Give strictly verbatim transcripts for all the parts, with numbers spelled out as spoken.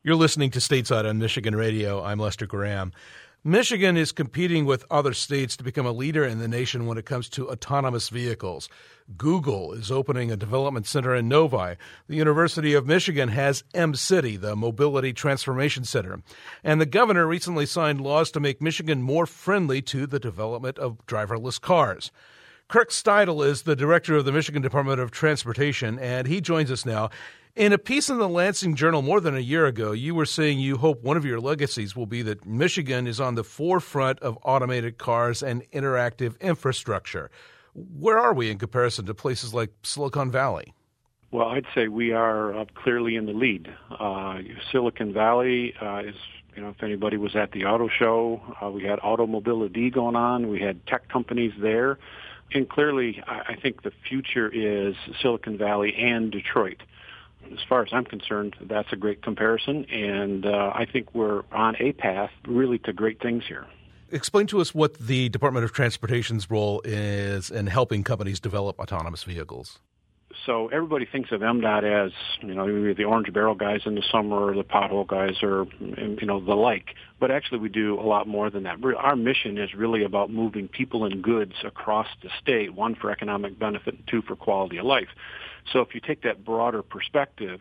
You're listening to Stateside on Michigan Radio. I'm Lester Graham. Michigan is competing with other states to become a leader in the nation when it comes to autonomous vehicles. Google is opening a development center in Novi. The University of Michigan has M-City, the Mobility Transformation Center. And the governor recently signed laws to make Michigan more friendly to the development of driverless cars. Kirk Steidl is the director of the Michigan Department of Transportation, and he joins us now. In a piece in the Lansing Journal more than a year ago, you were saying you hope one of your legacies will be that Michigan is on the forefront of automated cars and interactive infrastructure. Where are we in comparison to places like Silicon Valley? Well, I'd say we are uh, clearly in the lead. Uh, Silicon Valley uh, is, you know, if anybody was at the auto show, uh, we had Automobility going on. We had tech companies there. And clearly, I, I think the future is Silicon Valley and Detroit. As far as I'm concerned, that's a great comparison, and uh, I think we're on a path really to great things here. Explain to us what the Department of Transportation's role is in helping companies develop autonomous vehicles. So everybody thinks of M DOT as, you know, the orange barrel guys in the summer or the pothole guys or, you know, the like. But actually we do a lot more than that. Our mission is really about moving people and goods across the state, one for economic benefit and two for quality of life. So if you take that broader perspective,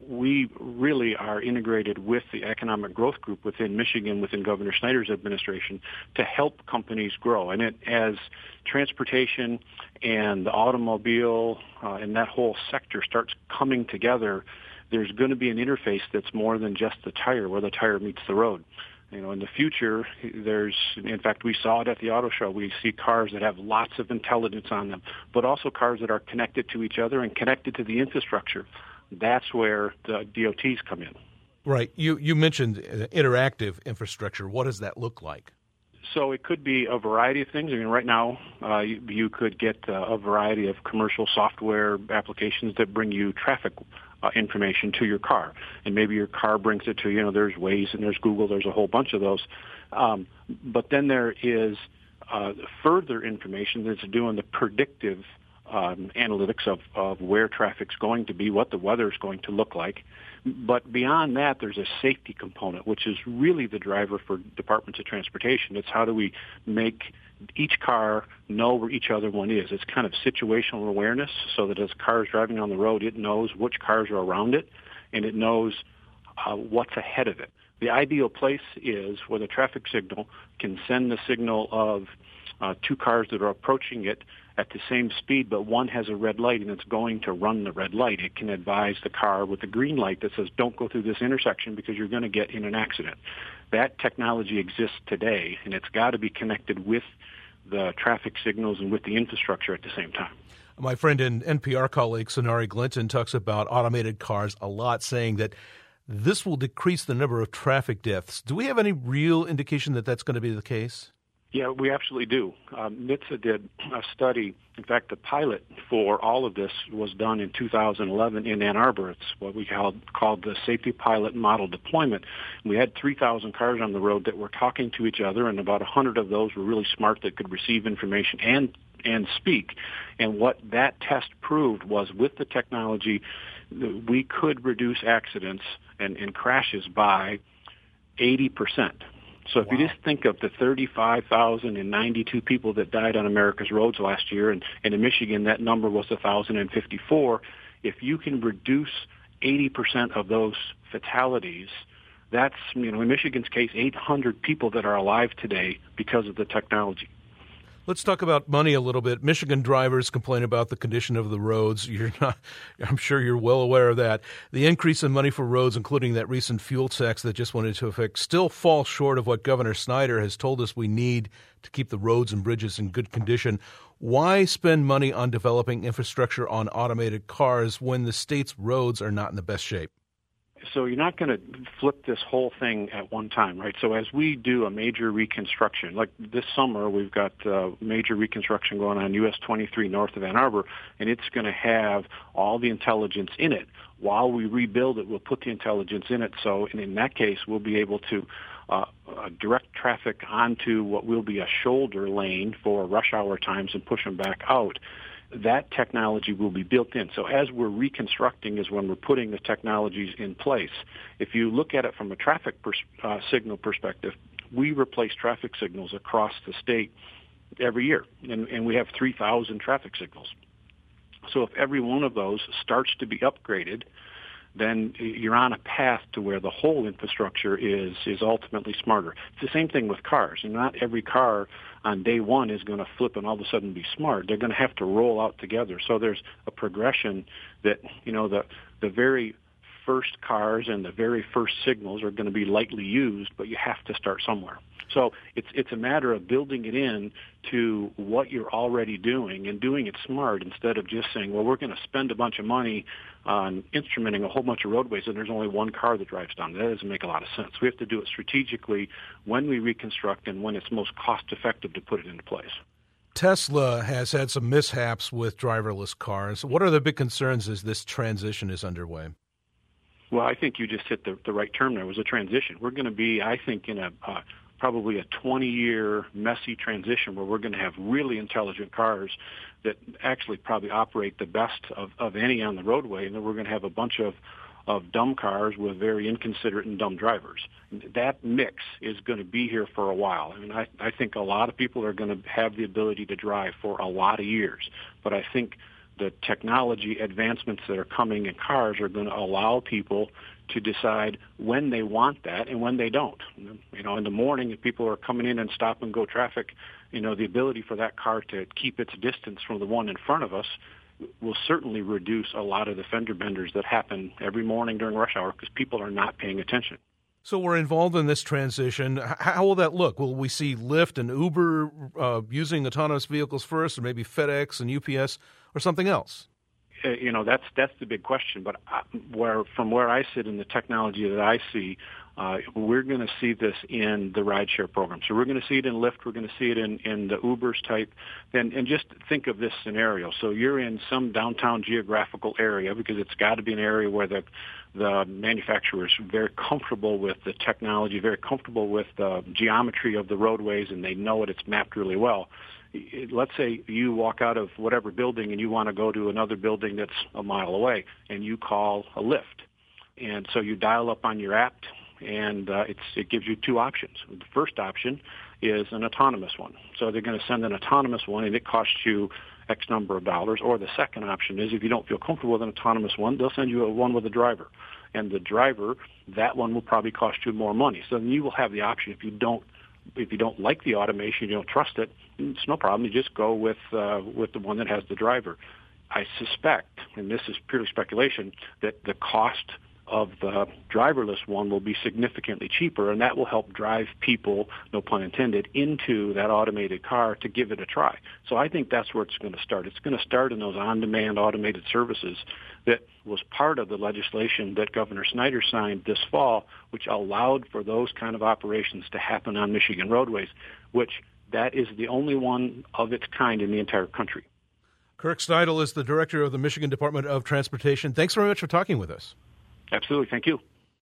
we really are integrated with the economic growth group within Michigan, within Governor Snyder's administration, to help companies grow. And it, as transportation and the automobile uh, and that whole sector starts coming together, there's going to be an interface that's more than just the tire, where the tire meets the road. You know, in the future, there's, in fact, we saw it at the auto show. We see cars that have lots of intelligence on them, but also cars that are connected to each other and connected to the infrastructure. That's where the D O Ts come in. Right. You you mentioned interactive infrastructure. What does that look like? So it could be a variety of things. I mean, right now, uh, you, you could get uh, a variety of commercial software applications that bring you traffic uh, information to your car. And maybe your car brings it to you. You know, there's Waze and there's Google. There's a whole bunch of those. Um, but then there is uh, further information that's doing the predictive Um, analytics of, of where traffic's going to be, what the weather's going to look like. But beyond that, there's a safety component, which is really the driver for departments of transportation. It's how do we make each car know where each other one is. It's kind of situational awareness, so that as a car is driving on the road, it knows which cars are around it, and it knows uh, what's ahead of it. The ideal place is where the traffic signal can send the signal of uh, two cars that are approaching it at the same speed, but one has a red light and it's going to run the red light. It can advise the car with the green light that says, don't go through this intersection because you're going to get in an accident. That technology exists today, and it's got to be connected with the traffic signals and with the infrastructure at the same time. My friend and N P R colleague, Sonari Glinton, talks about automated cars a lot, saying that this will decrease the number of traffic deaths. Do we have any real indication that that's going to be the case? Yeah, we absolutely do. Um, NHTSA did a study. In fact, the pilot for all of this was done in two thousand eleven in Ann Arbor. It's what we called, called the Safety Pilot Model Deployment. We had three thousand cars on the road that were talking to each other, and about one hundred of those were really smart that could receive information and and speak. And what that test proved was with the technology, we could reduce accidents and, and crashes by eighty percent. So if wow. you just think of the thirty-five thousand ninety-two people that died on America's roads last year, and, and in Michigan that number was one thousand fifty-four, if you can reduce eighty percent of those fatalities, that's, you know, in Michigan's case, eight hundred people that are alive today because of the technology. Let's talk about money a little bit. Michigan drivers complain about the condition of the roads. You're not, I'm sure you're well aware of that. The increase in money for roads, including that recent fuel tax that just went into effect, still falls short of what Governor Snyder has told us we need to keep the roads and bridges in good condition. Why spend money on developing infrastructure on automated cars when the state's roads are not in the best shape? So you're not going to flip this whole thing at one time, right? So as we do a major reconstruction, like this summer, we've got uh, major reconstruction going on U S twenty-three north of Ann Arbor, and it's going to have all the intelligence in it. While we rebuild it, we'll put the intelligence in it. So in that case, we'll be able to uh, uh, direct traffic onto what will be a shoulder lane for rush hour times and push them back out. that technology will be built in. So as we're reconstructing is when we're putting the technologies in place. If you look at it from a traffic pers- uh, signal perspective, we replace traffic signals across the state every year, and, and we have three thousand traffic signals. So if every one of those starts to be upgraded, then you're on a path to where the whole infrastructure is is ultimately smarter. It's the same thing with cars. And not every car on day one is going to flip and all of a sudden be smart. They're going to have to roll out together. So there's a progression that, you know, the the very first cars and the very first signals are going to be lightly used, but you have to start somewhere. So it's it's a matter of building it in to what you're already doing and doing it smart instead of just saying, well, we're going to spend a bunch of money on instrumenting a whole bunch of roadways and there's only one car that drives down. That doesn't make a lot of sense. We have to do it strategically when we reconstruct and when it's most cost effective to put it into place. Tesla has had some mishaps with driverless cars. What are the big concerns as this transition is underway? Well, I think you just hit the, the right term there. It was a transition. We're going to be, I think, in a uh, probably a twenty-year messy transition where we're going to have really intelligent cars that actually probably operate the best of, of any on the roadway, and then we're going to have a bunch of, of dumb cars with very inconsiderate and dumb drivers. That mix is going to be here for a while. I mean, I, I think a lot of people are going to have the ability to drive for a lot of years, but I think the technology advancements that are coming in cars are going to allow people to decide when they want that and when they don't. You know, in the morning, if people are coming in and stop and go traffic, you know, the ability for that car to keep its distance from the one in front of us will certainly reduce a lot of the fender benders that happen every morning during rush hour because people are not paying attention. So we're involved in this transition. How will that look? Will we see Lyft and Uber uh, using autonomous vehicles first, or maybe FedEx and U P S, or something else? Uh, you know, that's that's the big question. But I, where from where I sit in the technology that I see, uh, we're going to see this in the rideshare program. So we're going to see it in Lyft. We're going to see it in, in the Ubers type. And, and just think of this scenario. So you're in some downtown geographical area because it's got to be an area where the the manufacturer is very comfortable with the technology, very comfortable with the geometry of the roadways, and they know it. It's mapped really well. Let's say you walk out of whatever building and you want to go to another building that's a mile away, and you call a Lyft. And so you dial up on your app, and uh, it's, it gives you two options. The first option is an autonomous one. So they're going to send an autonomous one, and it costs you X number of dollars. Or the second option is if you don't feel comfortable with an autonomous one, they'll send you a one with a driver. And the driver, that one will probably cost you more money. So then you will have the option if you don't If you don't like the automation, you don't trust it, it's no problem. You just go with uh, with the one that has the driver. I suspect, and this is purely speculation, that the cost of the driverless one will be significantly cheaper, and that will help drive people, no pun intended, into that automated car to give it a try. So I think that's where it's going to start. It's going to start in those on-demand automated services that was part of the legislation that Governor Snyder signed this fall, which allowed for those kind of operations to happen on Michigan roadways, which that is the only one of its kind in the entire country. Kirk Steidl is the director of the Michigan Department of Transportation. Thanks very much for talking with us. Absolutely. Thank you.